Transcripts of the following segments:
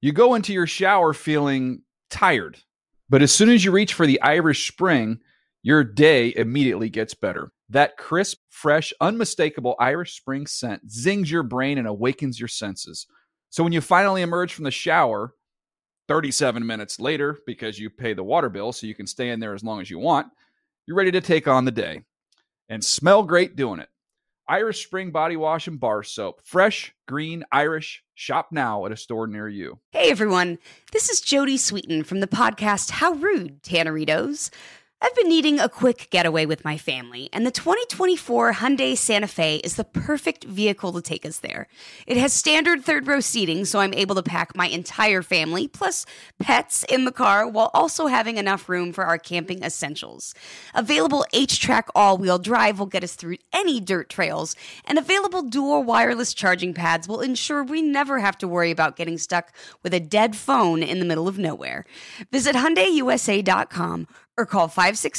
You go into your shower feeling tired, but as soon as you reach for the Irish Spring, your day immediately gets better. That crisp, fresh, unmistakable Irish Spring scent zings your brain and awakens your senses. So when you finally emerge from the shower 37 minutes later, because you pay the water bill so you can stay in there as long as you want, you're ready to take on the day and smell great doing it. Irish Spring Body Wash and Bar Soap. Fresh, green, Irish. Shop now at a store near you. Hey, everyone. This is Jody Sweeten from the podcast How Rude, Tanneritos. I've been needing a quick getaway with my family, and the 2024 Hyundai Santa Fe is the perfect vehicle to take us there. It has standard third-row seating, so I'm able to pack my entire family, plus pets, in the car, while also having enough room for our camping essentials. Available H-Track all-wheel drive will get us through any dirt trails, and available dual wireless charging pads will ensure we never have to worry about getting stuck with a dead phone in the middle of nowhere. Visit HyundaiUSA.com or call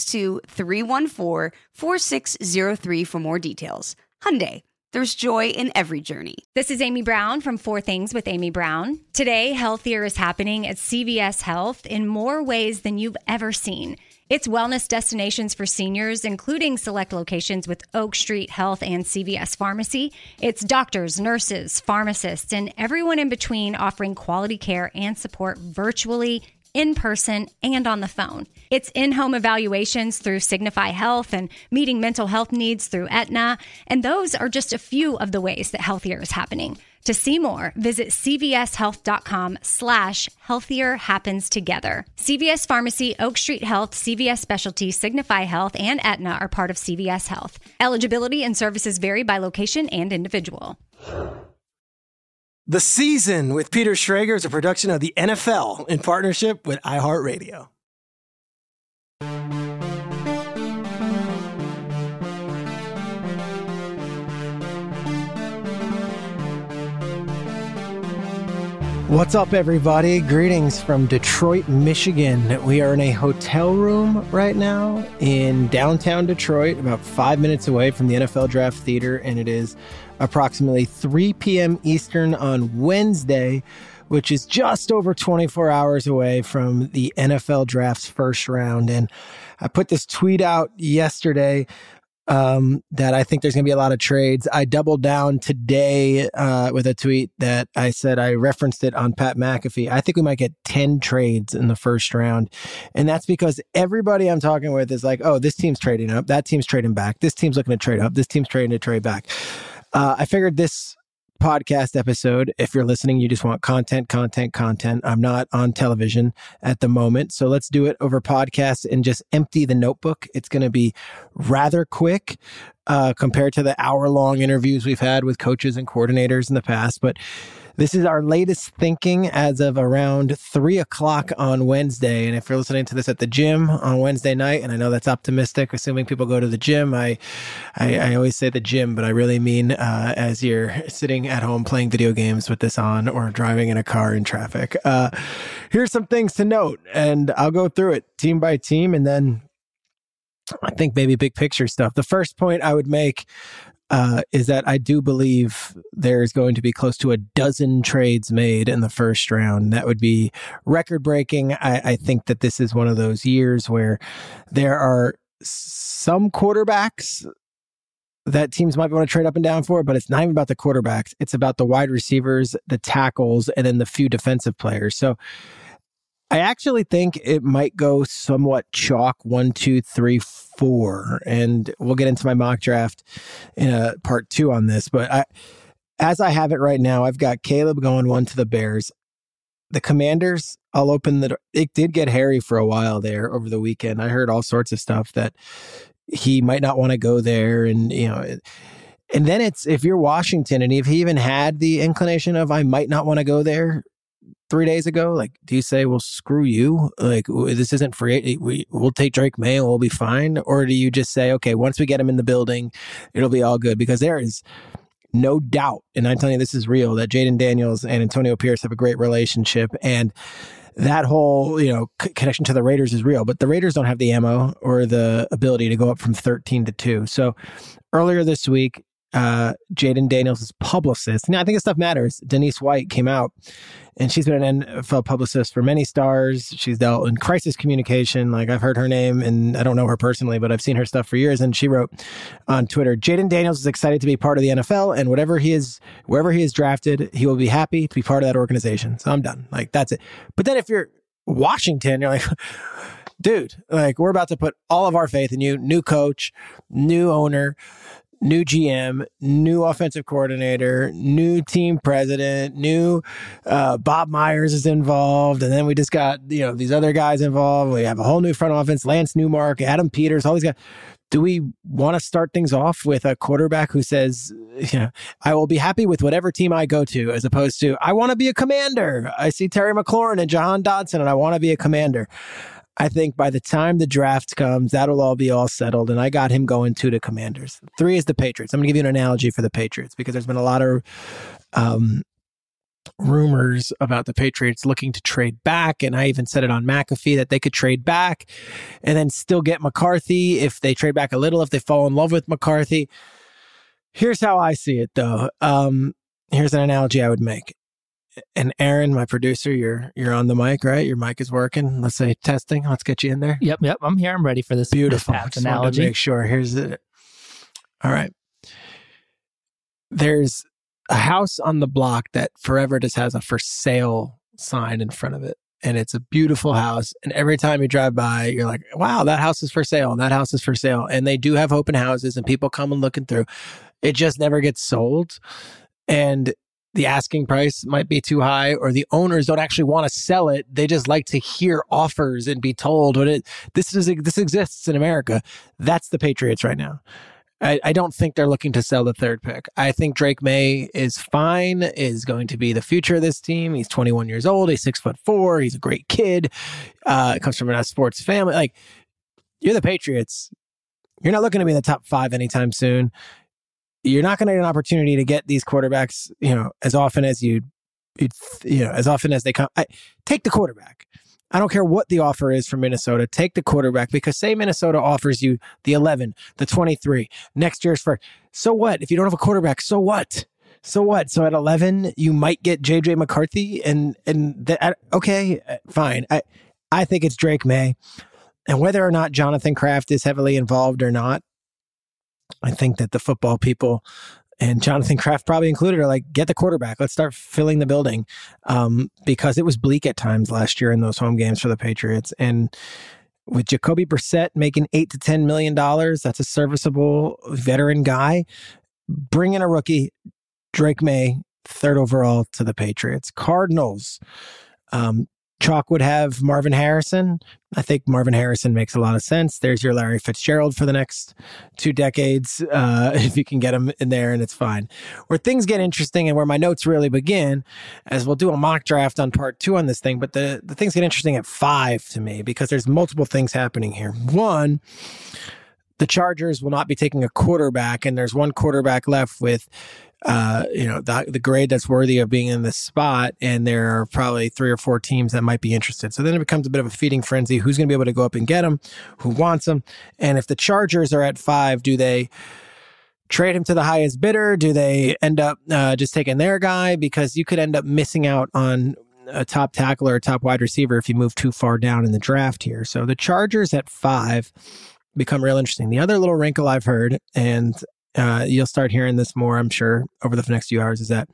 562-314-4603 for more details. Hyundai, there's joy in every journey. This is Amy Brown from 4 Things with Amy Brown. Today, healthier is happening at CVS Health in more ways than you've ever seen. It's wellness destinations for seniors, including select locations with Oak Street Health and CVS Pharmacy. It's doctors, nurses, pharmacists, and everyone in between offering quality care and support virtually, in person, and on the phone. It's in-home evaluations through Signify Health and meeting mental health needs through Aetna. And those are just a few of the ways that healthier is happening. To see more, visit cvshealth.com/healthier happens together. CVS Pharmacy, Oak Street Health, CVS Specialty, Signify Health, and Aetna are part of CVS Health. Eligibility and services vary by location and individual. The Season with Peter Schrager is a production of the NFL in partnership with iHeartRadio. What's up, everybody? Greetings from Detroit, Michigan. We are in a hotel room right now in downtown Detroit, about 5 minutes away from the NFL Draft Theater, and it is approximately 3 p.m. Eastern on Wednesday, which is just over 24 hours away from the NFL Draft's first round. And I put this tweet out yesterday that I think there's going to be a lot of trades. I doubled down today with a tweet that I said, I referenced it on Pat McAfee. I think we might get 10 trades in the first round. And that's because everybody I'm talking with is like, oh, this team's trading up. That team's trading back. This team's looking to trade up. This team's trading to trade back. I figured this podcast episode, if you're listening, you just want content. I'm not on television at the moment, so let's do it over podcast and just empty the notebook. It's going to be rather quick compared to the hour-long interviews we've had with coaches and coordinators in the past, but this is our latest thinking as of around 3 o'clock on Wednesday. And if you're listening to this at the gym on Wednesday night, and I know that's optimistic, assuming people go to the gym, I always say the gym, but I really mean as you're sitting at home playing video games with this on or driving in a car in traffic. Here's some things to note, and I'll go through it team by team, and then I think maybe big picture stuff. The first point I would make is that I do believe there's going to be close to a dozen trades made in the first round. That would be record breaking. I think that this is one of those years where there are some quarterbacks that teams might want to trade up and down for, but it's not even about the quarterbacks. It's about the wide receivers, the tackles, and then the few defensive players. So I actually think it might go somewhat chalk 1, 2, 3, 4. And we'll get into my mock draft in a part 2 on this. But as I have it right now, I've got Caleb going 1 to the Bears. The Commanders, I'll open the door. It did get hairy for a while there over the weekend. I heard all sorts of stuff that he might not want to go there. And, you know, and then it's, if you're Washington and if he even had the inclination of, I might not want to go there 3 days ago, like, do you say, well, screw you? Like, this isn't free. We'll take Drake May and we'll be fine. Or do you just say, okay, once we get him in the building, it'll be all good? Because there is no doubt, and I'm telling you, this is real, that Jaden Daniels and Antonio Pierce have a great relationship. And that whole, connection to the Raiders is real, but the Raiders don't have the ammo or the ability to go up from 13 to 2. So earlier this week, Jaden Daniels' publicist. Now, I think this stuff matters. Denise White came out, and she's been an NFL publicist for many stars. She's dealt in crisis communication. Like, I've heard her name, and I don't know her personally, but I've seen her stuff for years. And she wrote on Twitter, Jaden Daniels is excited to be part of the NFL, and wherever he is drafted, he will be happy to be part of that organization. So I'm done. Like, that's it. But then if you're Washington, you're like, dude, like, we're about to put all of our faith in you. New coach, new owner, new GM, new offensive coordinator, new team president, new Bob Myers is involved. And then we just got, these other guys involved. We have a whole new front offense, Lance Newmark, Adam Peters, all these guys. Do we want to start things off with a quarterback who says, I will be happy with whatever team I go to, as opposed to, I want to be a commander. I see Terry McLaurin and Jahan Dotson, and I want to be a commander. I think by the time the draft comes, that'll all be all settled. And I got him going 2 to Commanders. 3 is the Patriots. I'm going to give you an analogy for the Patriots because there's been a lot of rumors about the Patriots looking to trade back. And I even said it on McAfee that they could trade back and then still get McCarthy if they trade back a little, if they fall in love with McCarthy. Here's how I see it, though. Here's an analogy I would make. And Aaron, my producer, you're on the mic, right? Your mic is working. Let's say testing. Let's get you in there. Yep. I'm here. I'm ready for this. Beautiful. This analogy. Make sure. Here's it. All right. There's a house on the block that forever just has a for sale sign in front of it. And it's a beautiful house. And every time you drive by, you're like, wow, that house is for sale. And that house is for sale. And they do have open houses and people come and looking through. It just never gets sold. And the asking price might be too high, or the owners don't actually want to sell it. They just like to hear offers and be told this exists in America. That's the Patriots right now. I don't think they're looking to sell the 3rd pick. I think Drake May is fine, is going to be the future of this team. He's 21 years old. He's 6'4". He's a great kid. Comes from a sports family. Like, you're the Patriots. You're not looking to be in the top 5 anytime soon. You're not going to get an opportunity to get these quarterbacks, as often as as often as they come. Take the quarterback. I don't care what the offer is from Minnesota. Take the quarterback, because say Minnesota offers you the 11, the 23, next year's first. So what? If you don't have a quarterback, so what? So what? So at 11, you might get JJ McCarthy, okay, fine. I think it's Drake May, and whether or not Jonathan Kraft is heavily involved or not, I think that the football people, and Jonathan Kraft probably included, are like, get the quarterback. Let's start filling the building, because it was bleak at times last year in those home games for the Patriots. And with Jacoby Brissett making $8 to $10 million, that's a serviceable veteran guy. Bring in a rookie, Drake May, 3rd overall to the Patriots. Cardinals. Chalk would have Marvin Harrison. I think Marvin Harrison makes a lot of sense. There's your Larry Fitzgerald for the next 2 decades, if you can get him in there, and it's fine. Where things get interesting and where my notes really begin, as we'll do a mock draft on part 2 on this thing, but the things get interesting at 5 to me, because there's multiple things happening here. One, the Chargers will not be taking a quarterback, and there's one quarterback left with the grade that's worthy of being in this spot, and there are probably 3 or 4 teams that might be interested. So then it becomes a bit of a feeding frenzy. Who's going to be able to go up and get him? Who wants him? And if the Chargers are at 5, do they trade him to the highest bidder? Do they end up just taking their guy? Because you could end up missing out on a top tackle or a top wide receiver if you move too far down in the draft here. So the Chargers at 5 become real interesting. The other little wrinkle I've heard, and you'll start hearing this more, I'm sure, over the next few hours, is that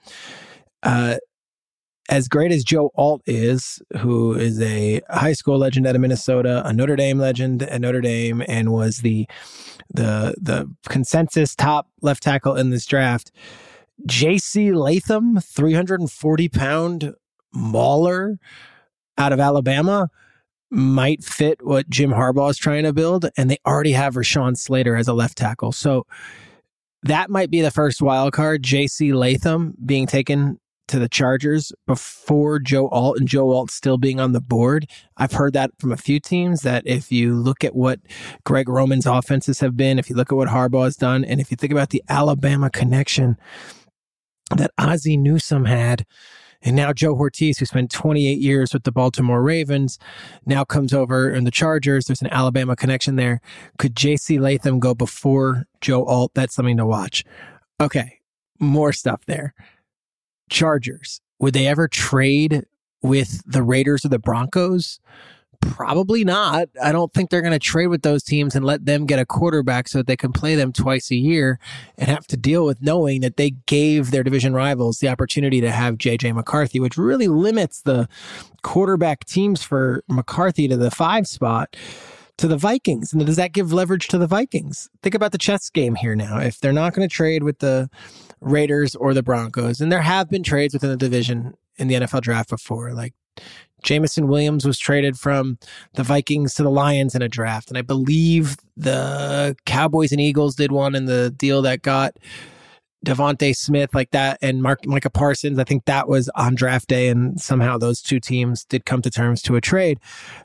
as great as Joe Alt is, who is a high school legend out of Minnesota, a Notre Dame legend at Notre Dame, and was the consensus top left tackle in this draft, J.C. Latham, 340-pound mauler out of Alabama, might fit what Jim Harbaugh is trying to build, and they already have Rashawn Slater as a left tackle. So that might be the first wild card, J.C. Latham being taken to the Chargers before Joe Alt, and Joe Alt still being on the board. I've heard that from a few teams, that if you look at what Greg Roman's offenses have been, if you look at what Harbaugh has done, and if you think about the Alabama connection that Ozzie Newsome had, and now Joe Ortiz, who spent 28 years with the Baltimore Ravens, now comes over in the Chargers. There's an Alabama connection there. Could J.C. Latham go before Joe Alt? That's something to watch. Okay, more stuff there. Chargers. Would they ever trade with the Raiders or the Broncos? Probably not. I don't think they're going to trade with those teams and let them get a quarterback so that they can play them twice a year and have to deal with knowing that they gave their division rivals the opportunity to have JJ McCarthy, which really limits the quarterback teams for McCarthy to the 5 spot to the Vikings. And does that give leverage to the Vikings? Think about the chess game here now. If they're not going to trade with the Raiders or the Broncos, and there have been trades within the division in the NFL draft before, like Jameson Williams was traded from the Vikings to the Lions in a draft. And I believe the Cowboys and Eagles did one in the deal that got Devontae Smith like that and Micah Parsons. I think that was on draft day, and somehow those two teams did come to terms to a trade.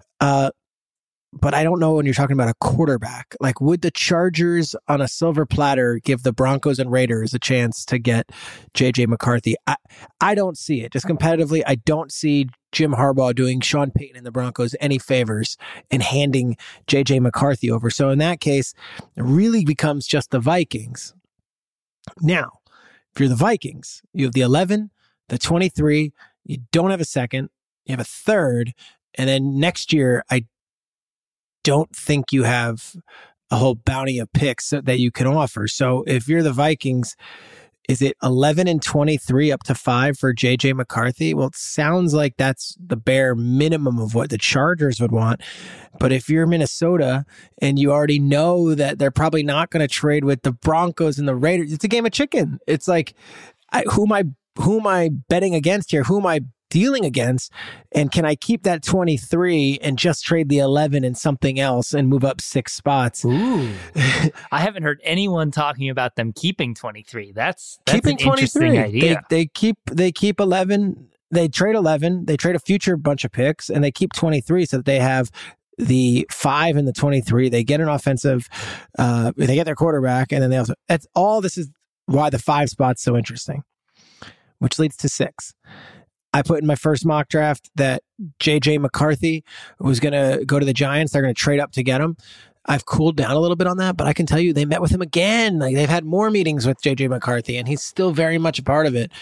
But I don't know when you're talking about a quarterback. Like, would the Chargers on a silver platter give the Broncos and Raiders a chance to get JJ McCarthy? I don't see it. Just competitively, I don't see Jim Harbaugh doing Sean Payton and the Broncos any favors and handing JJ McCarthy over. So in that case, it really becomes just the Vikings. Now, if you're the Vikings, you have the 11, the 23, you don't have a second, you have a third, and then next year, I don't think you have a whole bounty of picks that you can offer. So if you're the Vikings, is it 11 and 23 up to 5 for JJ McCarthy? Well, it sounds like that's the bare minimum of what the Chargers would want. But if you're Minnesota and you already know that they're probably not going to trade with the Broncos and the Raiders, it's a game of chicken. It's like, who am I betting against here? Who am I dealing against? And can I keep that 23 and just trade the 11 and something else and move up 6 spots? Ooh. I haven't heard anyone talking about them keeping 23. That's keeping an interesting idea. They keep 11. They trade 11. They trade a future bunch of picks, and they keep 23 so that they have the 5 and the 23. They get an offensive, they get their quarterback, and then they also, that's all. This is why the 5 spot's so interesting, which leads to 6. I put in my first mock draft that JJ McCarthy was going to go to the Giants. They're going to trade up to get him. I've cooled down a little bit on that, but I can tell you they met with him again. Like, they've had more meetings with JJ McCarthy, and he's still very much a part of it.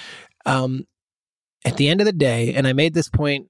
At the end of the day, and I made this point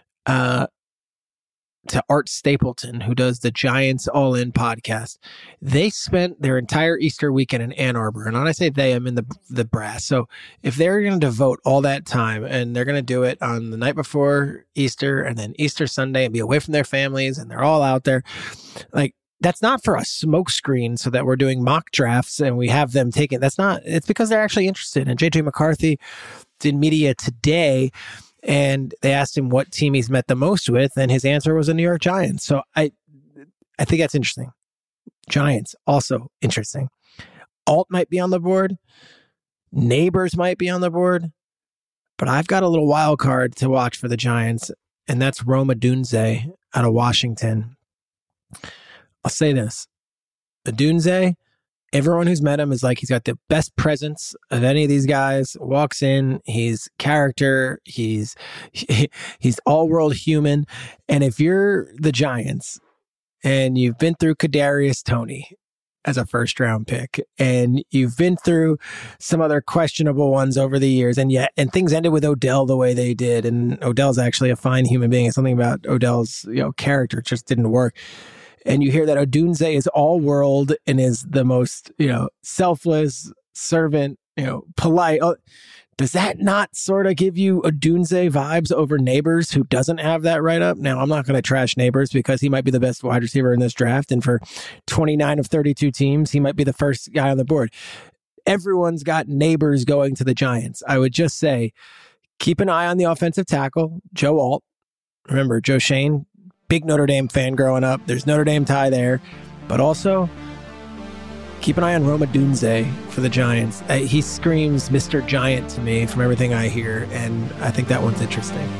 to Art Stapleton, who does the Giants All In podcast. They spent their entire Easter weekend in Ann Arbor. And when I say they, I'm in the brass. So if they're going to devote all that time, and they're going to do it on the night before Easter and then Easter Sunday and be away from their families, and they're all out there, like, that's not for a smoke screen so that we're doing mock drafts and we have them take it. That's not, it's because they're actually interested. And JJ McCarthy did media today, and they asked him what team he's met the most with, and his answer was the New York Giants. So I think that's interesting. Giants, also interesting. Alt might be on the board. Neighbors might be on the board. But I've got a little wild card to watch for the Giants, and that's Rome Odunze out of Washington. I'll say this. Odunze, everyone who's met him is like, he's got the best presence of any of these guys. Walks in, he's character, he's all-world human. And if you're the Giants and you've been through Kadarius Toney as a first-round pick, and you've been through some other questionable ones over the years, and things ended with Odell the way they did, and Odell's actually a fine human being. It's something about Odell's character just didn't work. And you hear that Odunze is all world and is the most, selfless, servant, polite. Does that not sort of give you Odunze vibes over Neighbors, who doesn't have that right up? Now, I'm not going to trash Neighbors because he might be the best wide receiver in this draft. And for 29 of 32 teams, he might be the first guy on the board. Everyone's got Neighbors going to the Giants. I would just say, keep an eye on the offensive tackle, Joe Alt. Remember, Joe Shane, big Notre Dame fan growing up. There's Notre Dame tie there. But also, keep an eye on Rome Odunze for the Giants. He screams Mr. Giant to me from everything I hear, and I think that one's interesting.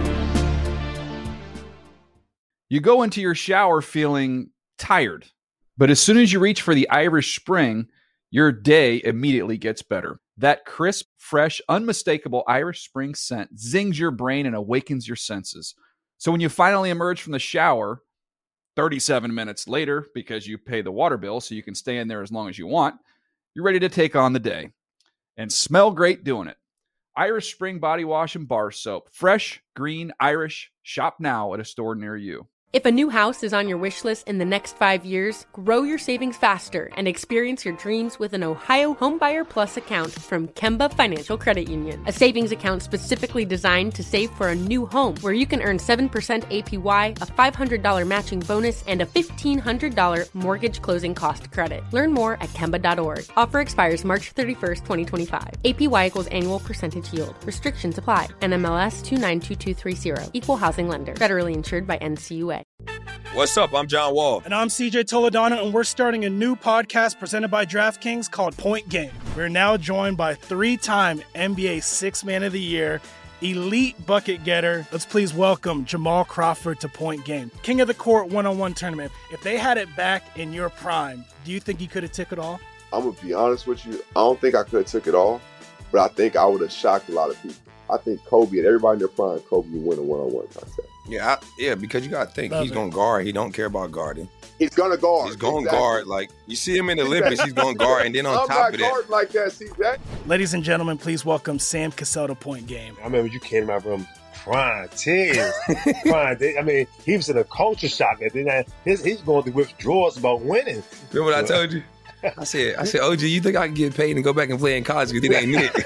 You go into your shower feeling tired, but as soon as you reach for the Irish Spring, your day immediately gets better. That crisp, fresh, unmistakable Irish Spring scent zings your brain and awakens your senses. So when you finally emerge from the shower 37 minutes later, because you pay the water bill so you can stay in there as long as you want, you're ready to take on the day. and smell great doing it. Irish Spring Body Wash and Bar Soap. Fresh, green, Irish. Shop now at a store near you. If a new house is on your wish list in the next 5 years, grow your savings faster and experience your dreams with an Ohio Homebuyer Plus account from Kemba Financial Credit Union. A savings account specifically designed to save for a new home, where you can earn 7% APY, a $500 matching bonus, and a $1,500 mortgage closing cost credit. Learn more at Kemba.org. Offer expires March 31st, 2025. APY equals annual percentage yield. Restrictions apply. NMLS 292230. Equal housing lender. Federally insured by NCUA. What's up? I'm John Wall. And I'm CJ Toledano, and we're starting a new podcast presented by DraftKings called Point Game. We're now joined by three-time NBA Sixth Man of the Year, elite bucket getter. Let's please welcome Jamal Crawford to Point Game. King of the Court one-on-one tournament. If they had it back in your prime, do you think you could have took it all? I'm going to be honest with you. I don't think I could have took it all, but I think I would have shocked a lot of people. I think Kobe and everybody in their prime, Kobe would win a one-on-one contest. Yeah, because you got to think, he's going to guard. He don't care about guarding. He's going to guard. He's going to guard. Like, you see him in the Olympics, he's going to guard. And then on top of that. I'm not guarding like that, CJ. Ladies and gentlemen, please welcome Sam Cassell to Point Game. I remember you came out from crying, tears, crying. I mean, he was in a culture shock. And then he's going through withdrawals about winning. Remember what I told you? I said, OG, you think I can get paid and go back and play in college because it ain't it?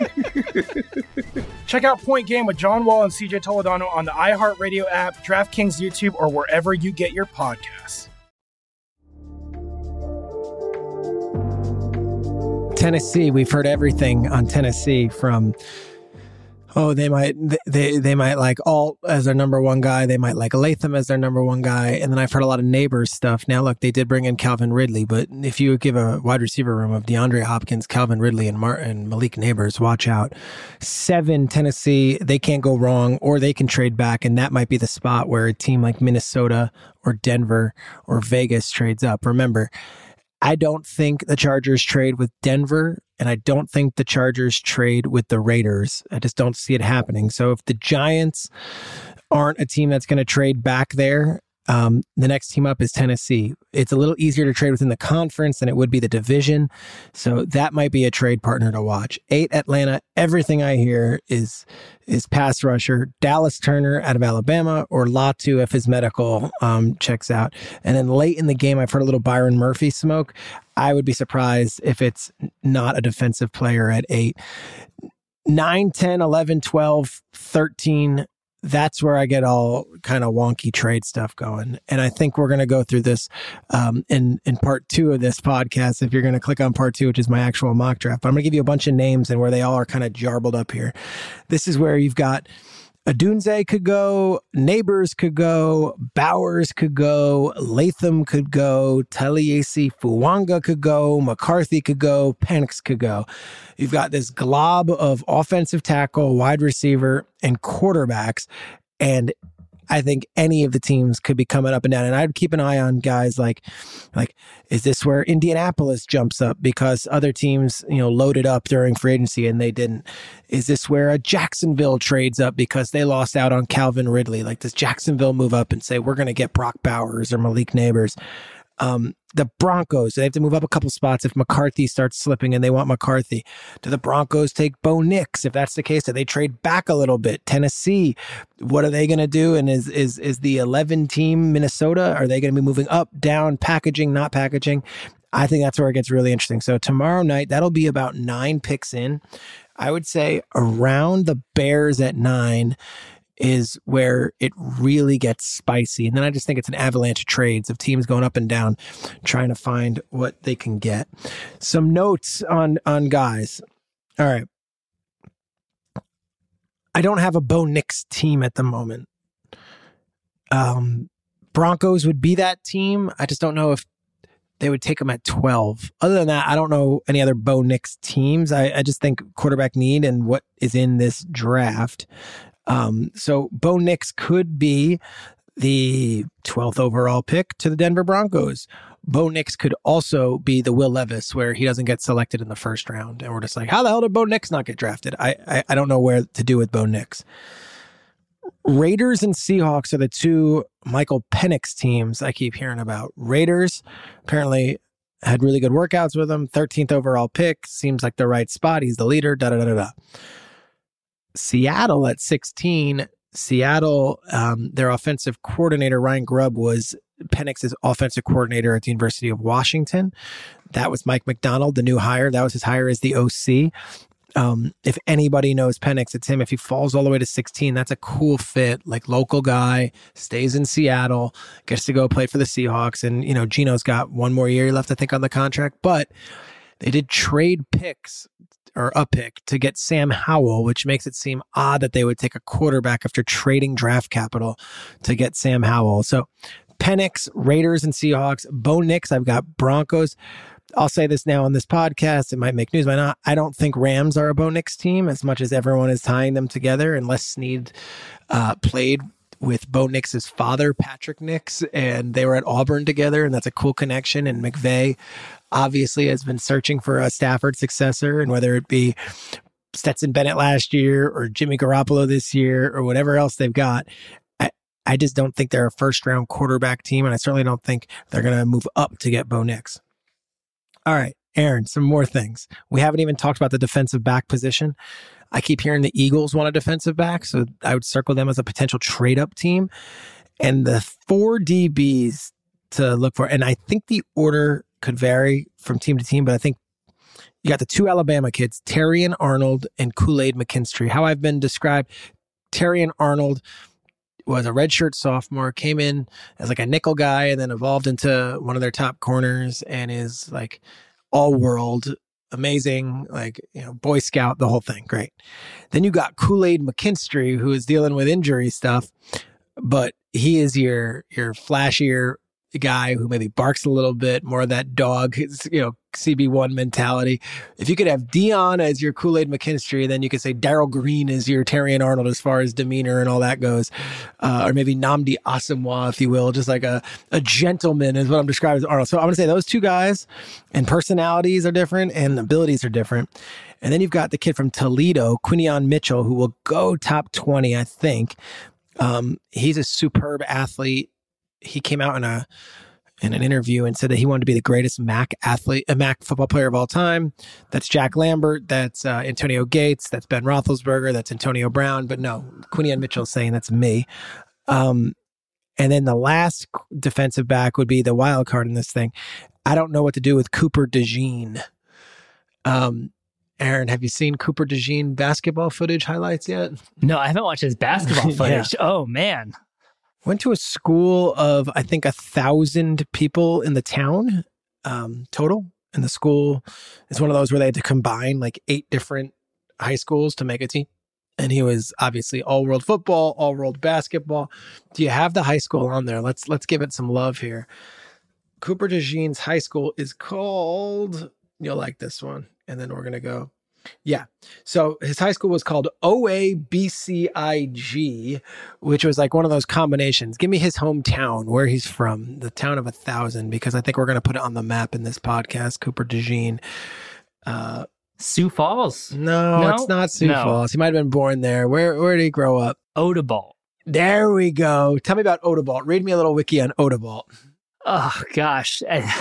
Check out Point Game with John Wall and CJ Toledano on the iHeartRadio app, DraftKings YouTube, or wherever you get your podcasts. Tennessee, we've heard everything on Tennessee from, they might like Alt as their number one guy. They might like Latham as their number one guy. And then I've heard a lot of Neighbors stuff. Now, look, they did bring in Calvin Ridley, but if you give a wide receiver room of DeAndre Hopkins, Calvin Ridley, and Malik Neighbors, watch out. 7, Tennessee, they can't go wrong, or they can trade back, and that might be the spot where a team like Minnesota or Denver or Vegas trades up. Remember, I don't think the Chargers trade with Denver, and I don't think the Chargers trade with the Raiders. I just don't see it happening. So if the Giants aren't a team that's going to trade back there, the next team up is Tennessee. It's a little easier to trade within the conference than it would be the division. So that might be a trade partner to watch. 8, Atlanta. Everything I hear is pass rusher, Dallas Turner out of Alabama, or Latu if his medical checks out. And then late in the game, I've heard a little Byron Murphy smoke. I would be surprised if it's not a defensive player at 8. 9, 10, 11, 12, 13. That's where I get all kind of wonky trade stuff going. And I think we're going to go through this in part 2 of this podcast. If you're going to click on part 2, which is my actual mock draft, but I'm going to give you a bunch of names and where they all are kind of jarbled up here. This is where you've got Adunze could go, Neighbors could go, Bowers could go, Latham could go, Taliese Fuanga could go, McCarthy could go, Penix could go. You've got this glob of offensive tackle, wide receiver, and quarterbacks, and I think any of the teams could be coming up and down. And I'd keep an eye on guys like, is this where Indianapolis jumps up because other teams, loaded up during free agency and they didn't? Is this where a Jacksonville trades up because they lost out on Calvin Ridley? Like, does Jacksonville move up and say, we're going to get Brock Bowers or Malik Neighbors? The Broncos, they have to move up a couple spots if McCarthy starts slipping and they want McCarthy. Do the Broncos take Bo Nix? If that's the case, do they trade back a little bit? Tennessee, what are they going to do? And is the 11 team Minnesota, are they going to be moving up, down, packaging, not packaging? I think that's where it gets really interesting. So tomorrow night, that'll be about 9 picks in. I would say around the Bears at 9 is where it really gets spicy. And then I just think it's an avalanche of trades of teams going up and down, trying to find what they can get. Some notes on guys. All right. I don't have a Bo Nix team at the moment. Broncos would be that team. I just don't know if they would take him at 12. Other than that, I don't know any other Bo Nix teams. I just think quarterback need and what is in this draft. So Bo Nix could be the 12th overall pick to the Denver Broncos. Bo Nix could also be the Will Levis where he doesn't get selected in the first round. And we're just like, how the hell did Bo Nix not get drafted? I don't know where to do with Bo Nix. Raiders and Seahawks are the two Michael Penix teams I keep hearing about. Raiders, apparently Had really good workouts with him. 13th overall pick. Seems like the right spot. He's the leader. Da-da-da-da-da. Seattle at 16. Seattle, their offensive coordinator, Ryan Grubb, was Penix's offensive coordinator at the University of Washington. That was Mike McDonald, the new hire. That was his hire as the OC. If anybody knows Penix, it's him. If he falls all the way to 16, that's a cool fit. Like, local guy, stays in Seattle, gets to go play for the Seahawks. And, you know, Geno's got one more year left, I think, on the contract. But they did trade picks, or a pick, to get Sam Howell, which makes it seem odd that they would take a quarterback after trading draft capital to get Sam Howell. So Penix, Raiders and Seahawks. Bo Nix, I've got Broncos. I'll say this now on this podcast. It might make news, might not. I don't think Rams are a Bo Nix team as much as everyone is tying them together, unless Snead played with Bo Nix's father, Patrick Nix, and they were at Auburn together, and that's a cool connection. And McVay obviously has been searching for a Stafford successor, and whether it be Stetson Bennett last year or Jimmy Garoppolo this year or whatever else they've got, I just don't think they're a first-round quarterback team, and I certainly don't think they're going to move up to get Bo Nix. All right, Aaron, some more things. We haven't even talked about the defensive back position. I keep hearing the Eagles want a defensive back, so I would circle them as a potential trade-up team. And the 4 DBs to look for, and I think the order could vary from team to team, but I think you got the 2 Alabama kids, Terrion Arnold and Kool-Aid McKinstry. How I've been described, Terrion Arnold was a redshirt sophomore, came in as like a nickel guy and then evolved into one of their top corners and is like all world, amazing, like, you know, Boy Scout, the whole thing. Great. Then you got Kool-Aid McKinstry, who is dealing with injury stuff, but he is your flashier guy who maybe barks a little bit, more of that dog, you know, CB1 mentality. If you could have Dion as your Kool-Aid McKinstry, then you could say Darrell Green is your Terrion Arnold as far as demeanor and all that goes. Or maybe Nnamdi Asomugha, if you will, just like a gentleman is what I'm describing as Arnold. So I'm going to say those 2 guys, and personalities are different and abilities are different. And then you've got the kid from Toledo, Quinion Mitchell, who will go top 20, I think. He's a superb athlete. He came out in an interview and said that he wanted to be the greatest MAC football player of all time. That's Jack Lambert. That's Antonio Gates. That's Ben Roethlisberger. That's Antonio Brown. But no, Quinion Mitchell is saying that's me. And then the last defensive back would be the wild card in this thing. I don't know what to do with Cooper DeJean. Aaron, have you seen Cooper DeJean basketball footage highlights yet? No, I haven't watched his basketball footage. Yeah. Oh, man. Went to a school of, I think, 1,000 people in the town total. And the school is one of those where they had to combine like 8 different high schools to make a team. And he was obviously all-world football, all-world basketball. Do you have the high school on there? Let's give it some love here. Cooper DeJean's high school is called, you'll like this one. And then we're going to go. Yeah. So his high school was called OABCIG, which was like one of those combinations. Give me his hometown, where he's from, the town of 1,000, because I think we're going to put it on the map in this podcast. Cooper DeJean. Sioux Falls. No, it's not Sioux Falls. He might have been born there. Where did he grow up? Odenbalt. There we go. Tell me about Odenbalt. Read me a little wiki on Odenbalt. Oh, gosh.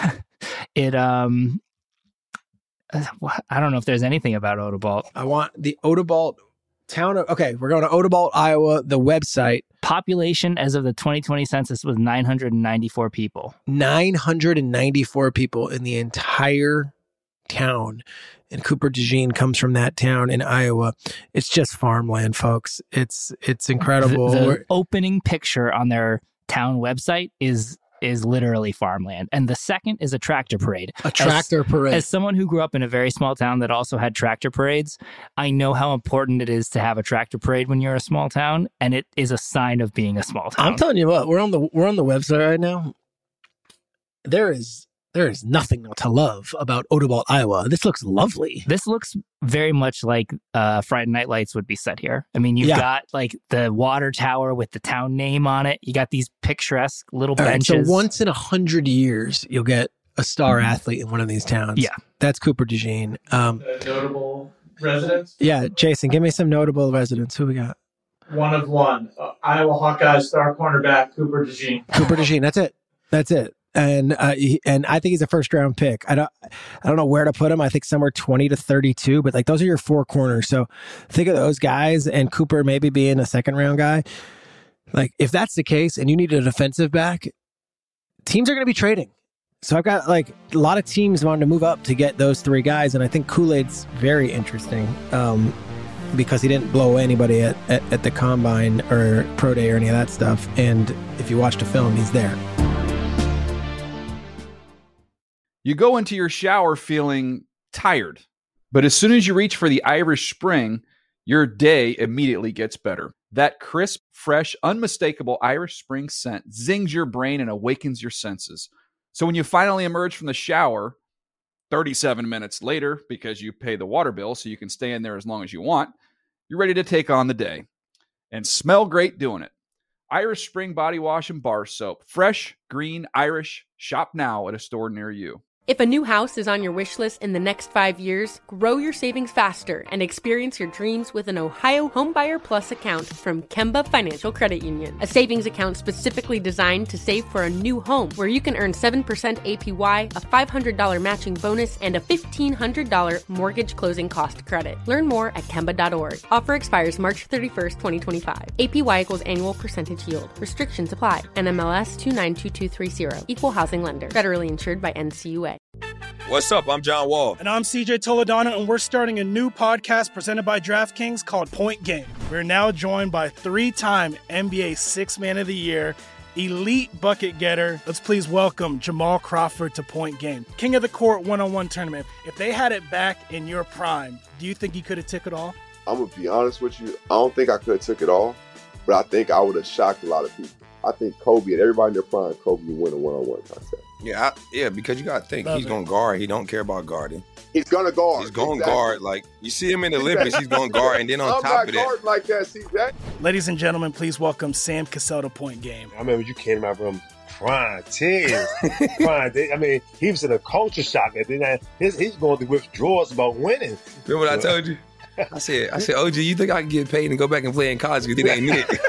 I don't know if there's anything about Odenbalt. I want the Odenbalt town. Okay, we're going to Odenbalt, Iowa, the website. Population as of the 2020 census was 994 people. 994 people in the entire town. And Cooper DeJean comes from that town in Iowa. It's just farmland, folks. It's incredible. The opening picture on their town website is literally farmland. And the second is a tractor parade. A tractor parade. As someone who grew up in a very small town that also had tractor parades, I know how important it is to have a tractor parade when you're a small town, and it is a sign of being a small town. I'm telling you what, we're on the website right now. There is nothing to love about Odenbalt, Iowa. This looks lovely. This looks very much like Friday Night Lights would be set here. I mean, you've got like the water tower with the town name on it. You got these picturesque little benches. Right, so once in 100 years, you'll get a star athlete in one of these towns. Yeah. That's Cooper DeJean. Notable residents? Yeah, Jason, give me some notable residents. Who we got? One of one. Iowa Hawkeyes star cornerback Cooper DeJean. Cooper DeJean. That's it. And I think he's a first round pick. I don't know where to put him. I think somewhere 20 to 32, but like those are your four corners. So think of those guys and Cooper maybe being a second round guy. Like if that's the case and you need a defensive back, teams are going to be trading. So I've got like a lot of teams wanting to move up to get those three guys. And I think Kool-Aid's very interesting because he didn't blow anybody at the combine or pro day or any of that stuff. And if you watch the film, he's there. You go into your shower feeling tired, but as soon as you reach for the Irish Spring, your day immediately gets better. That crisp, fresh, unmistakable Irish Spring scent zings your brain and awakens your senses. So when you finally emerge from the shower, 37 minutes later, because you pay the water bill so you can stay in there as long as you want, you're ready to take on the day and smell great doing it. Irish Spring Body Wash and Bar Soap. Fresh, green, Irish. Shop now at a store near you. If a new house is on your wish list in the next 5 years, grow your savings faster and experience your dreams with an Ohio Homebuyer Plus account from Kemba Financial Credit Union. A savings account specifically designed to save for a new home where you can earn 7% APY, a $500 matching bonus, and a $1,500 mortgage closing cost credit. Learn more at Kemba.org. Offer expires March 31st, 2025. APY equals annual percentage yield. Restrictions apply. NMLS 292230. Equal housing lender. Federally insured by NCUA. What's up? I'm John Wall. And I'm CJ Toledano, and we're starting a new podcast presented by DraftKings called Point Game. We're now joined by three-time NBA Sixth Man of the Year, elite bucket getter. Let's please welcome Jamal Crawford to Point Game. King of the Court one-on-one tournament. If they had it back in your prime, do you think you could have took it all? I'm going to be honest with you. I don't think I could have took it all, but I think I would have shocked a lot of people. I think Kobe and everybody in their prime, Kobe would win a one-on-one contest. Yeah, because you got to think, he's going to guard. He don't care about guarding. He's going to guard. He's going to guard. Like, you see him in the Olympics, he's going to guard. And then on top of that. I'm not guarding like that, CJ. Ladies and gentlemen, please welcome Sam Cassell to Point Game. I remember you came out from crying tears. I mean, he was in a culture shock. And then he's going through withdrawals about winning. Remember what I told you? I said, OG, you think I can get paid and go back and play in college because it ain't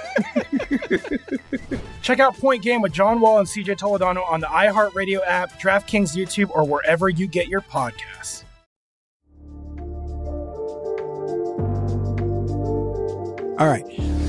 it? Check out Point Game with John Wall and CJ Toledano on the iHeartRadio app, DraftKings YouTube, or wherever you get your podcasts. All right.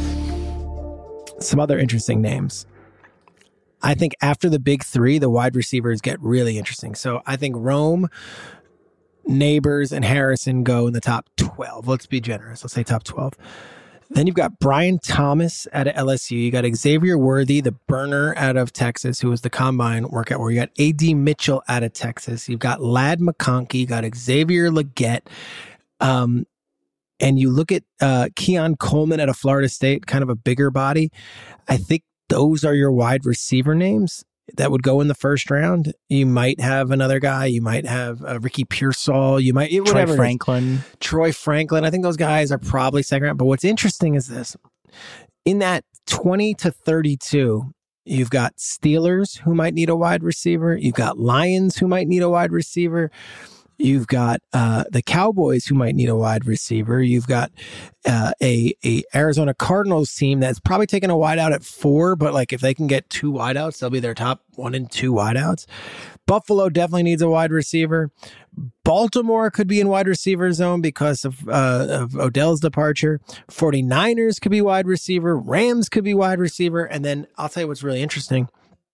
Some other interesting names. I think after the big three, the wide receivers get really interesting. So I think Rome, Neighbors, and Harrison go in the top 12. Let's be generous. Let's say top 12. Then you've got Brian Thomas out of LSU. You got Xavier Worthy, the burner out of Texas, who was the combine workout where you got A.D. Mitchell out of Texas. You've got Ladd McConkey. You got Xavier Legette. And you look at Keon Coleman out of Florida State, kind of a bigger body. I think those are your wide receiver names that would go in the first round. You might have another guy. You might have Ricky Pearsall. You might Troy Franklin. I think those guys are probably second round. But what's interesting is this. In that 20 to 32, you've got Steelers who might need a wide receiver. You've got Lions who might need a wide receiver. You've got the Cowboys who might need a wide receiver. You've got a Arizona Cardinals team that's probably taking a wideout at 4, but like if they can get 2 wideouts, they'll be their top 1 and 2 wideouts. Buffalo definitely needs a wide receiver. Baltimore could be in wide receiver zone because of Odell's departure. 49ers could be wide receiver. Rams could be wide receiver. And then I'll tell you what's really interesting.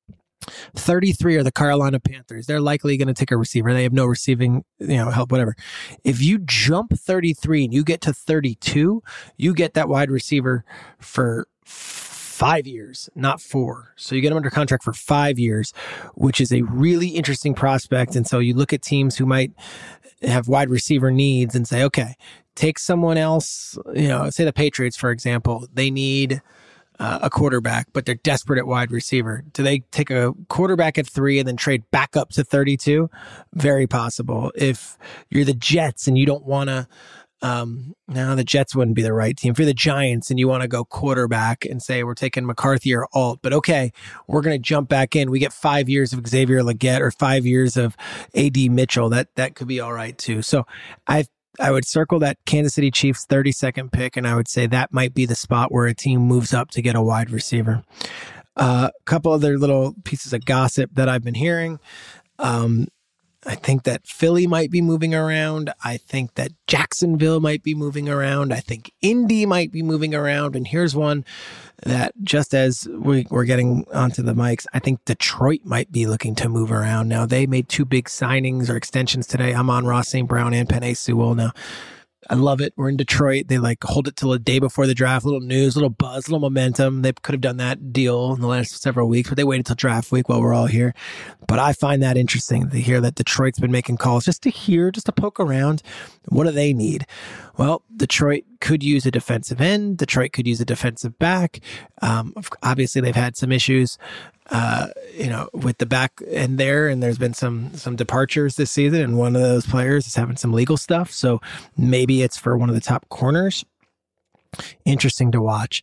33 are the Carolina Panthers. They're likely going to take a receiver. They have no receiving, help, whatever. If you jump 33 and you get to 32, you get that wide receiver for 5 years, not 4. So you get him under contract for 5 years, which is a really interesting prospect. And so you look at teams who might have wide receiver needs and say, okay, take someone else, say the Patriots, for example, they need a quarterback, but they're desperate at wide receiver. Do they take a quarterback at 3 and then trade back up to 32? Very possible. If you're the Jets and you don't want to, no, the Jets wouldn't be the right team. If you're the Giants and you want to go quarterback and say, we're taking McCarthy or Alt, but okay, we're going to jump back in. We get 5 years of Xavier Legette or 5 years of A.D. Mitchell. That could be all right too. So I would circle that Kansas City Chiefs 32nd pick, and I would say that might be the spot where a team moves up to get a wide receiver. A couple other little pieces of gossip that I've been hearing. I think that Philly might be moving around. I think that Jacksonville might be moving around. I think Indy might be moving around. And here's one that, just as we're getting onto the mics, I think Detroit might be looking to move around. Now, they made 2 big signings or extensions today. Amon-Ra St. Brown and Penei Sewell. Now, I love it. We're in Detroit. They hold it till a day before the draft. Little news, little buzz, little momentum. They could have done that deal in the last several weeks, but they waited till draft week while we're all here. But I find that interesting to hear that Detroit's been making calls just to poke around. What do they need? Well, Detroit could use a defensive end. Detroit could use a defensive back. Obviously, they've had some issues, with the back end there, and there's been some departures this season, and one of those players is having some legal stuff. So maybe it's for one of the top corners. Interesting to watch.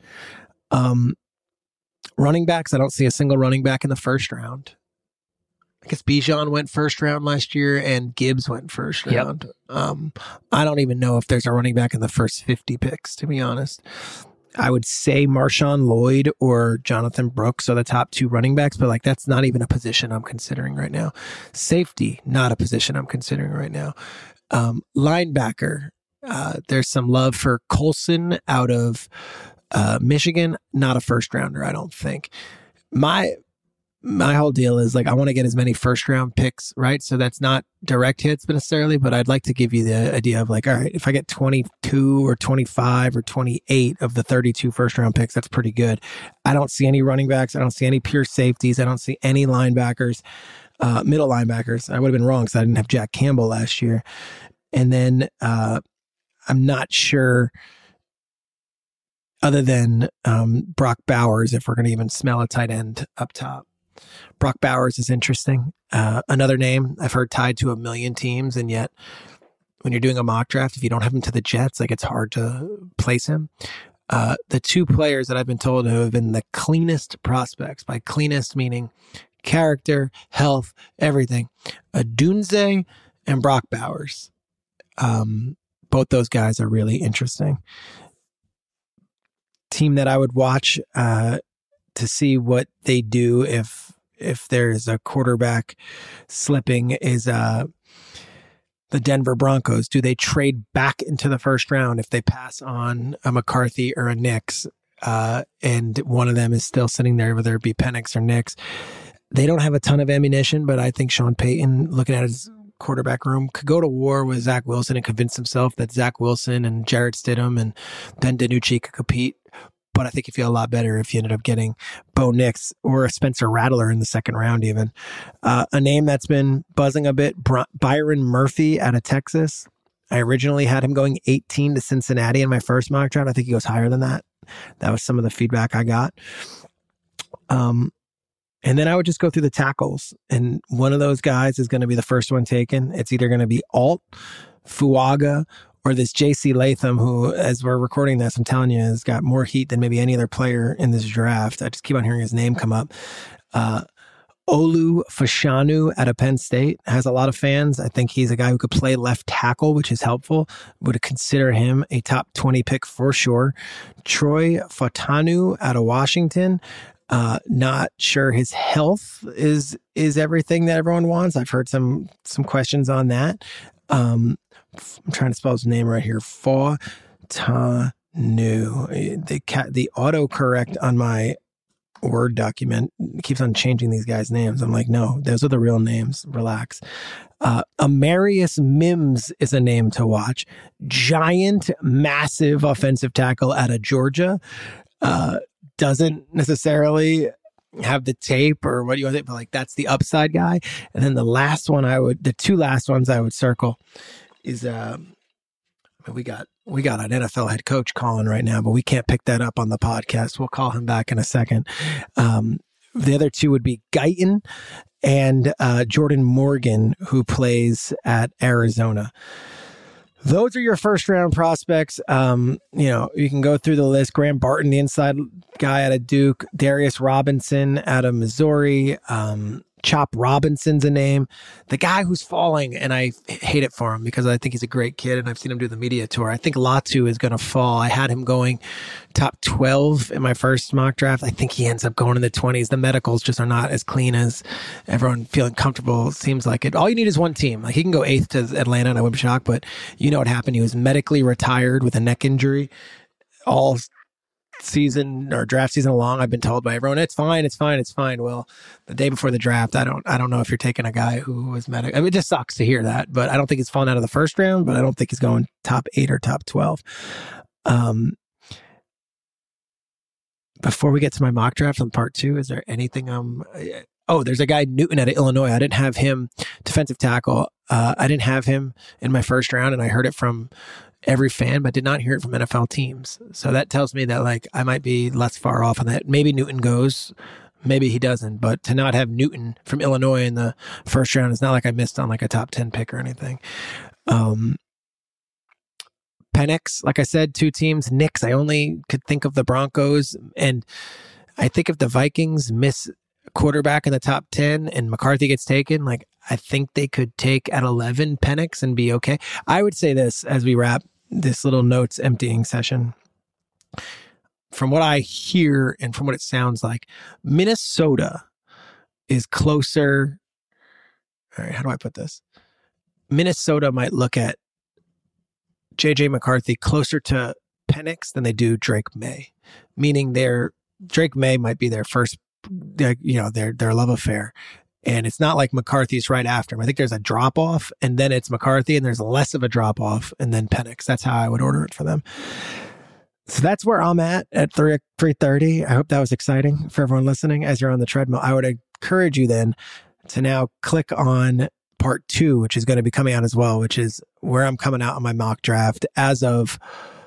Running backs, I don't see a single running back in the first round. I guess Bijan went first round last year and Gibbs went first round. I don't even know if there's a running back in the first 50 picks, to be honest. I would say Marshawn Lloyd or Jonathan Brooks are the top 2 running backs, but that's not even a position I'm considering right now. Safety, not a position I'm considering right now. Linebacker, there's some love for Colson out of Michigan, not a first rounder, I don't think. My whole deal is I want to get as many first round picks, right? So that's not direct hits necessarily, but I'd like to give you the idea of all right, if I get 22 or 25 or 28 of the 32 first round picks, that's pretty good. I don't see any running backs. I don't see any pure safeties. I don't see any linebackers, middle linebackers. I would have been wrong because I didn't have Jack Campbell last year. And then I'm not sure, other than Brock Bowers, if we're going to even smell a tight end up top. Brock Bowers is interesting. Another name I've heard tied to a million teams, and yet when you're doing a mock draft, if you don't have him to the Jets, it's hard to place him. The 2 players that I've been told who have been the cleanest prospects, by cleanest meaning character, health, everything, Odunze and Brock Bowers. Both those guys are really interesting. Team that I would watch to see what they do if there's a quarterback slipping is the Denver Broncos. Do they trade back into the first round if they pass on a McCarthy or a Nix, and one of them is still sitting there, whether it be Penix or Nix? They don't have a ton of ammunition, but I think Sean Payton, looking at his quarterback room, could go to war with Zach Wilson and convince himself that Zach Wilson and Jarrett Stidham and Ben DiNucci could compete. But I think you feel a lot better if you ended up getting Bo Nix or a Spencer Rattler in the second round even. A name that's been buzzing a bit, Byron Murphy out of Texas. I originally had him going 18 to Cincinnati in my first mock draft. I think he goes higher than that. That was some of the feedback I got. And then I would just go through the tackles. And one of those guys is going to be the first one taken. It's either going to be Alt, Fuaga, or this J.C. Latham, who, as we're recording this, I'm telling you, has got more heat than maybe any other player in this draft. I just keep on hearing his name come up. Olu Fashanu out of Penn State has a lot of fans. I think he's a guy who could play left tackle, which is helpful. Would consider him a top 20 pick for sure. Troy Fautanu out of Washington. Not sure his health is everything that everyone wants. I've heard some questions on that. I'm trying to spell his name right here. Fautanu. The autocorrect on my Word document keeps on changing these guys' names. I'm like, no, those are the real names. Relax. Amarius Mims is a name to watch. Giant, massive offensive tackle out of Georgia. Doesn't necessarily have the tape or what do you want to think, but that's the upside guy. And then the two last ones I would circle is we got an NFL head coach calling right now, but we can't pick that up on the podcast. We'll call him back in a second. The other two would be Guyton and Jordan Morgan, who plays at Arizona. Those are your first round prospects. You can go through the list. Graham Barton, the inside guy out of Duke. Darius Robinson out of Missouri. Chop Robinson's a name. The guy who's falling, and I hate it for him because I think he's a great kid and I've seen him do the media tour. I think Latu is going to fall. I had him going top 12 in my first mock draft. I think he ends up going in the 20s. The medicals just are not as clean as everyone feeling comfortable seems like it. All you need is one team. Like he can go 8th to Atlanta and I wouldn't be shocked, but you know what happened. He was medically retired with a neck injury all season or draft season long. I've been told by everyone, it's fine. Well, the day before the draft, I don't know if you're taking a guy who was medical. I mean, it just sucks to hear that, but I don't think he's fallen out of the first round, but I don't think he's going top 8 or top 12. Before we get to my mock draft on part 2, is there anything there's a guy, Newton out of Illinois. I didn't have him, defensive tackle. I didn't have him in my first round, and I heard it from every fan, but did not hear it from NFL teams. So that tells me that like I might be less far off on that. Maybe Newton goes, maybe he doesn't, but to not have Newton from Illinois in the first round is not like I missed on like a top 10 pick or anything. Penix, like I said, 2 teams. Knicks, I only could think of the Broncos, and I think if the Vikings miss quarterback in the top 10 and McCarthy gets taken, like I think they could take at 11 Penix and be okay. I would say this as we wrap this little notes emptying session. From what I hear and from what it sounds like, Minnesota is closer. All right, how do I put this? Minnesota might look at JJ McCarthy closer to Penix than they do Drake May, meaning Drake May might be their first, their love affair. And it's not like McCarthy's right after him. I think there's a drop off and then it's McCarthy and there's less of a drop off and then Penix. That's how I would order it for them. So that's where I'm at 3:30. I hope that was exciting for everyone listening as you're on the treadmill. I would encourage you then to now click on part 2, which is going to be coming out as well, which is where I'm coming out on my mock draft as of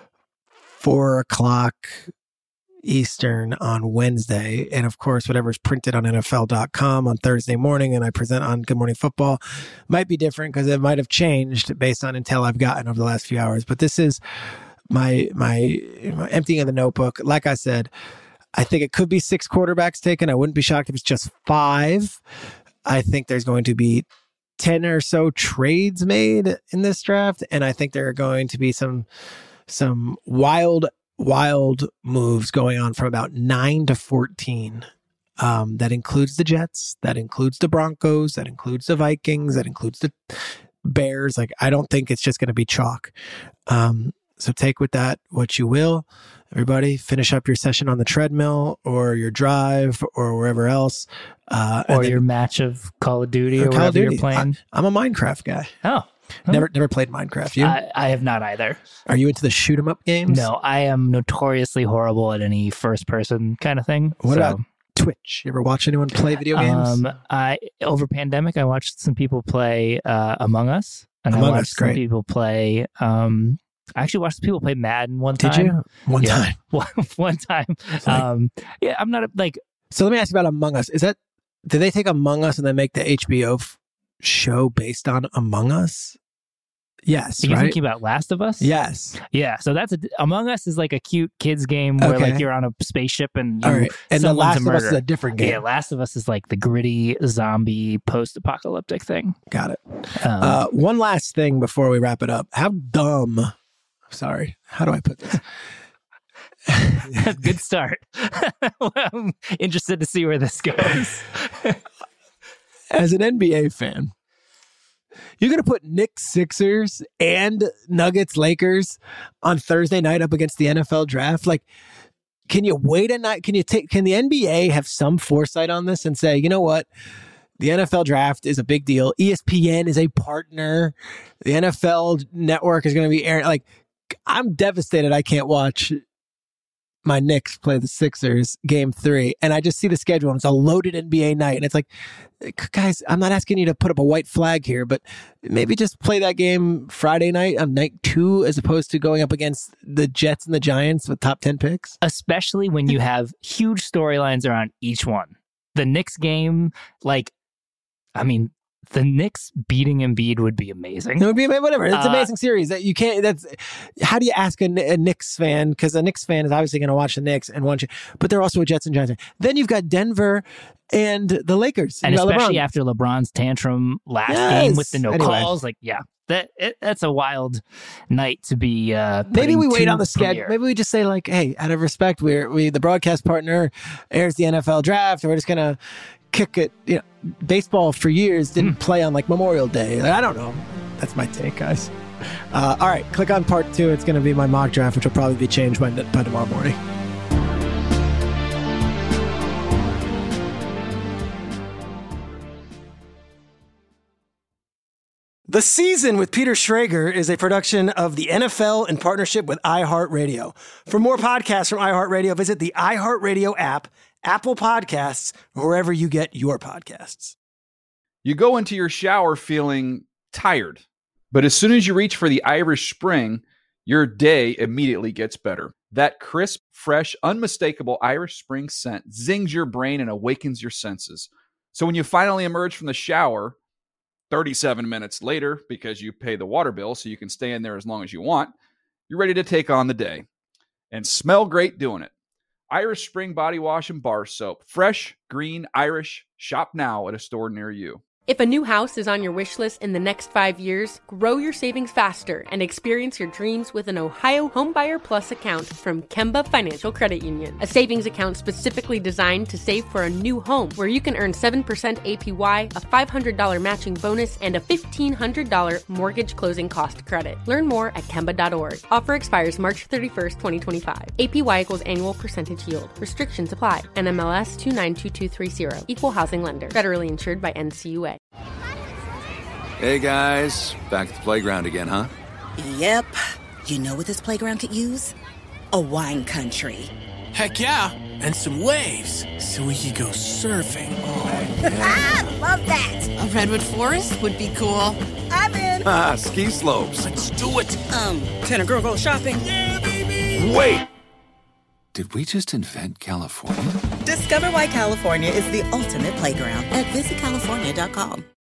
4:00 Eastern on Wednesday. And of course, whatever's printed on NFL.com on Thursday morning and I present on Good Morning Football might be different because it might have changed based on intel I've gotten over the last few hours. But this is my emptying of the notebook. Like I said, I think it could be 6 quarterbacks taken. I wouldn't be shocked if it's just 5. I think there's going to be 10 or so trades made in this draft. And I think there are going to be some wild moves going on from about 9 to 14. That includes the Jets, that includes the Broncos, that includes the Vikings, that includes the Bears. Like, I don't think it's just going to be chalk. So take with that what you will. Everybody, finish up your session on the treadmill or your drive or wherever else. Or your match of Call of Duty or whatever you're playing. I'm a Minecraft guy. Oh. Never played Minecraft. You? I have not either. Are you into the shoot 'em up games? No, I am notoriously horrible at any first person kind of thing. What about Twitch? You ever watch anyone play video games? Over pandemic, I watched some people play Among Us, and I watched some people play. I actually watched some people play Madden one time. Did you? One time. One time. Yeah, I'm not like. So let me ask you about Among Us. Did they take Among Us and then make the HBO show based on Among Us? Yes. Are you thinking about Last of Us? Yes. Yeah. So Among Us is like a cute kids game where like you're on a spaceship and and the Last of Us is a different game. Yeah, Last of Us is like the gritty zombie post-apocalyptic thing. Got it. One last thing before we wrap it up. How dumb? Sorry. How do I put this? Good start. Well, I'm interested to see where this goes. As an NBA fan, you're going to put Knicks Sixers and Nuggets Lakers on Thursday night up against the NFL draft? Like, can you wait a night? Can the NBA have some foresight on this and say, you know what? The NFL draft is a big deal. ESPN is a partner. The NFL network is going to be airing. Like, I'm devastated I can't watch my Knicks play the Sixers game 3. And I just see the schedule and it's a loaded NBA night. And it's like, guys, I'm not asking you to put up a white flag here, but maybe just play that game Friday night on night 2 as opposed to going up against the Jets and the Giants with top 10 picks. Especially when you have huge storylines around each one. The Knicks game, like, I mean, the Knicks beating Embiid would be amazing. It would be whatever. It's an amazing series that you can't. That's how do you ask a Knicks fan? Because a Knicks fan is obviously going to watch the Knicks and watch it, but they're also a Jets and Giants fan. Then you've got Denver and the Lakers, and especially LeBron. After LeBron's tantrum last game with the no calls, that's a wild night to be. Maybe we wait on the schedule. Maybe we just say like, hey, out of respect, we the broadcast partner airs the NFL draft, and we're just gonna kick it. Baseball for years didn't play on like Memorial Day. I don't know. That's my take, guys. All right, click on part 2. It's going to be my mock draft, which will probably be changed by tomorrow morning. The Season with Peter Schrager is a production of the NFL in partnership with iHeartRadio. For more podcasts from iHeartRadio, visit the iHeartRadio app, Apple Podcasts, or wherever you get your podcasts. You go into your shower feeling tired, but as soon as you reach for the Irish Spring, your day immediately gets better. That crisp, fresh, unmistakable Irish Spring scent zings your brain and awakens your senses. So when you finally emerge from the shower 37 minutes later, because you pay the water bill so you can stay in there as long as you want, you're ready to take on the day and smell great doing it. Irish Spring Body Wash and Bar Soap. Fresh, green, Irish. Shop now at a store near you. If a new house is on your wish list in the next 5 years, grow your savings faster and experience your dreams with an Ohio Homebuyer Plus account from Kemba Financial Credit Union. A savings account specifically designed to save for a new home, where you can earn 7% APY, a $500 matching bonus, and a $1,500 mortgage closing cost credit. Learn more at Kemba.org. Offer expires March 31st, 2025. APY equals annual percentage yield. Restrictions apply. NMLS 292230. Equal housing lender. Federally insured by NCUA. Hey guys, back at the playground again, huh? Yep. You know what this playground could use? A wine country. Heck yeah, and some waves so we could go surfing. Oh, yeah. Love that. A redwood forest would be cool. I'm in. Ski slopes. Let's do it. Can a girl go shopping? Yeah, baby. Wait. Did we just invent California? Discover why California is the ultimate playground at visitcalifornia.com.